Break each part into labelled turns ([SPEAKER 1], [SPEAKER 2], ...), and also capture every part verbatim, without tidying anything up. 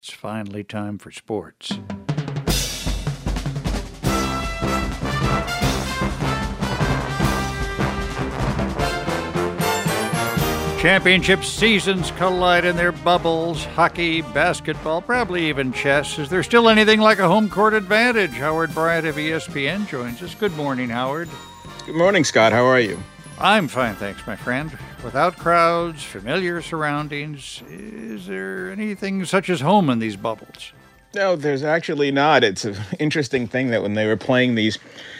[SPEAKER 1] It's finally time for sports. Championship seasons collide in their bubbles. Hockey, basketball, probably even chess. Is there still anything like a home court advantage? Howard Bryant of E S P N joins us. Good morning, Howard.
[SPEAKER 2] Good morning, Scott. How are you?
[SPEAKER 1] I'm fine, thanks, my friend. Without crowds, familiar surroundings, is there anything such as home in these bubbles?
[SPEAKER 2] No, there's actually not. It's an interesting thing that when they were playing these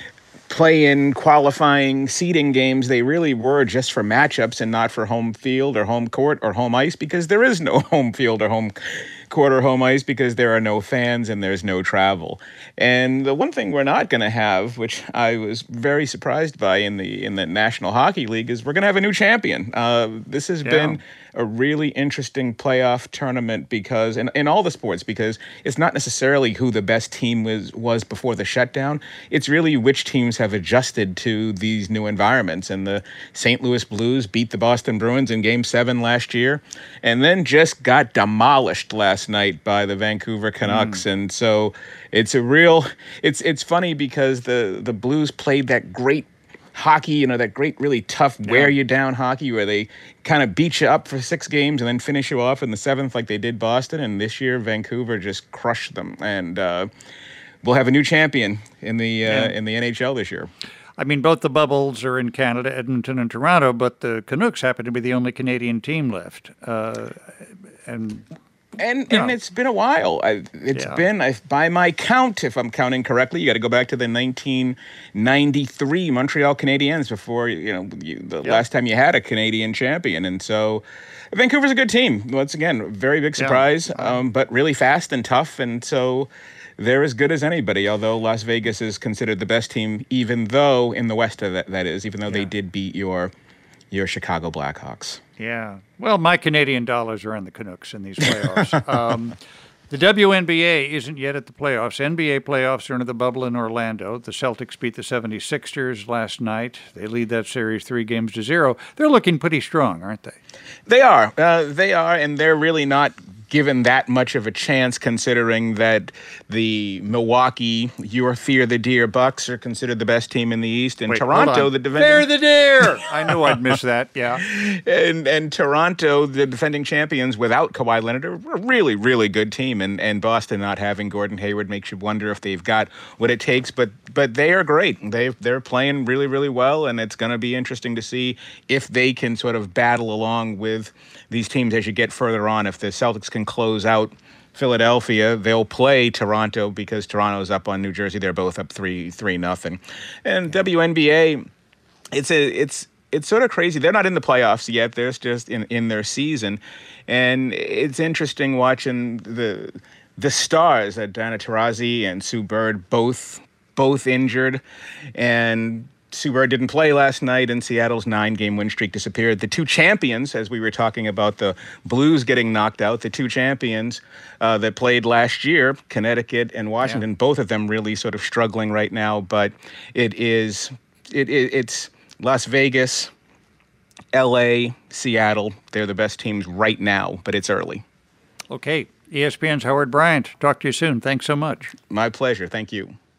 [SPEAKER 2] play-in qualifying seeding games, they really were just for matchups and not for home field or home court or home ice, because there is no home field or home court or home ice because there are no fans and there's no travel. And the one thing we're not going to have, which I was very surprised by in the in the National Hockey League, is we're going to have a new champion. Uh, this has yeah. been a really interesting playoff tournament because in, in all the sports, because it's not necessarily who the best team was was before the shutdown. It's really which teams have adjusted to these new environments. And the Saint Louis Blues beat the Boston Bruins in Game seven last year and then just got demolished last night by the Vancouver Canucks. Mm. And so it's a real it's it's funny because the the Blues played that great hockey, you know, that great, really tough, yeah. wear you down hockey where they kind of beat you up for six games and then finish you off in the seventh like they did Boston. And this year, Vancouver just crushed them. And uh, we'll have a new champion in the uh, yeah. in the N H L this year.
[SPEAKER 1] I mean, both the bubbles are in Canada, Edmonton and Toronto, but the Canucks happen to be the only Canadian team left. Uh, and
[SPEAKER 2] And and know. It's been a while. I, it's yeah. been, I, by my count, if I'm counting correctly, you got to go back to the nineteen ninety-three Montreal Canadiens before, you know, you, the yep. last time you had a Canadian champion. And so Vancouver's a good team. Once again, very big surprise, yeah. um, but really fast and tough. And so they're as good as anybody, although Las Vegas is considered the best team, even though in the West, that, that is, even though yeah. they did beat your your Chicago Blackhawks.
[SPEAKER 1] Yeah. Well, my Canadian dollars are on the Canucks in these playoffs. um, the W N B A isn't yet at the playoffs. N B A playoffs are into the bubble in Orlando. The Celtics beat the seventy-sixers last night. They lead that series three games to zero. They're looking pretty strong, aren't they?
[SPEAKER 2] They are. Uh, they are, and they're really not given that much of a chance, considering that the Milwaukee, your Fear the Deer Bucks are considered the best team in the East, and
[SPEAKER 1] Wait,
[SPEAKER 2] Toronto, the defending
[SPEAKER 1] Fear the Deer. I knew I'd miss that. Yeah,
[SPEAKER 2] and and Toronto, the defending champions, without Kawhi Leonard, are a really, really good team, and and Boston not having Gordon Hayward makes you wonder if they've got what it takes. But but they are great. They they're playing really, really well, and it's going to be interesting to see if they can sort of battle along with these teams as you get further on. If the Celtics can close out Philadelphia, they'll play Toronto because Toronto's up on New Jersey. They're both up three three nothing. And yeah. W N B A, it's a it's it's sort of crazy. They're not in the playoffs yet. They're just in, in their season, and it's interesting watching the the stars, uh, Diana Taurasi and Sue Bird, both both injured, and Sue Bird didn't play last night, and Seattle's nine-game win streak disappeared. The two champions, as we were talking about the Blues getting knocked out, the two champions uh, that played last year, Connecticut and Washington, yeah. both of them really sort of struggling right now. But it is, it, it it's Las Vegas, L A, Seattle. They're the best teams right now, but it's early.
[SPEAKER 1] Okay. E S P N's Howard Bryant. Talk to you soon. Thanks so much.
[SPEAKER 2] My pleasure. Thank you.